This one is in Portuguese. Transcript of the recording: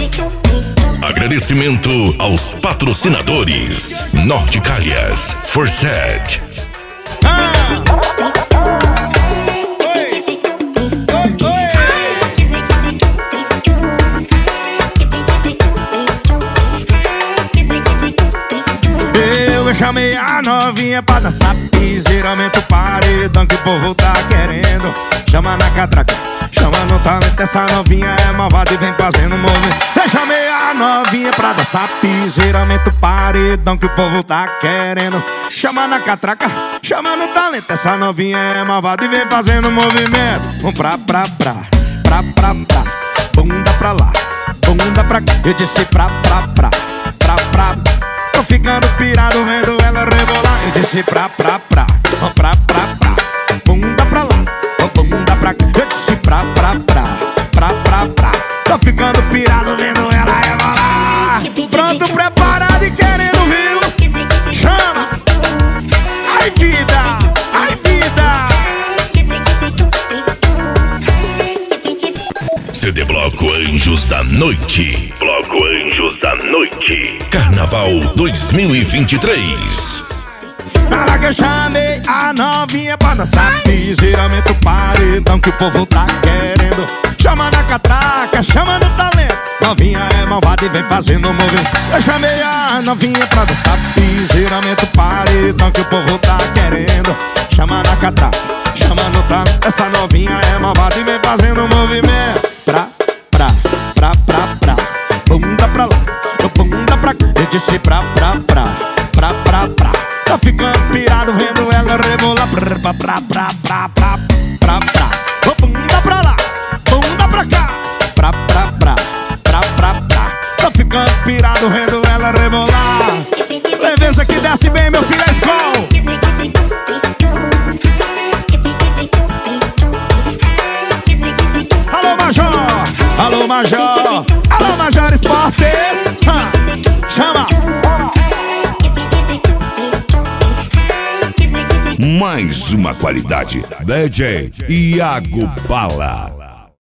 Agradecimento aos patrocinadores: Norte Calhas, Forset. Eu chamei a novinha pra dançar piseira, aumenta o paredão que o povo tá querendo. Chama na catraca, chama no talento, essa novinha é malvada e vem fazendo movimento. Eu chamei a novinha pra dançar piseira, aumenta o paredão que o povo tá querendo. Chama na catraca, chama no talento, essa novinha é malvada e vem fazendo movimento. Bunda pra lá, bunda pra cá. Eu disse pra. Tô ficando pirado vendo ela rebolar. Eu disse pra. Bunda pra lá, bunda pra cá. Eu disse pra. Tô ficando pirado vendo ela rebolar. Pronto, preparado e querendo, viu? Chama! Ai vida, ai vida. CD Bloco Anjos da Noite. Bloco Anjos da Noite. Carnaval 2023. Na hora que eu chamei a novinha pra dançar piseira, aumenta o paredão que o povo tá querendo. Chama na catraca, chama no talento, novinha é malvada e vem fazendo movimento. Eu chamei a novinha pra dançar piseira, aumenta o paredão que o povo tá querendo. Chama na catraca, chama no talento, essa novinha é malvada e vem fazendo movimento. Bunda pra lá, bunda pra cá. Eu disse pra. Tô ficando pirado vendo ela rebolar. Bunda pra lá, bunda pra cá. Tô ficando pirado vendo ela rebolar. Leveza que desce bem, meu filho, é escola. Alô, Major, alô, Major Esportes. Chama. Mais uma qualidade. DJ Iago Bala.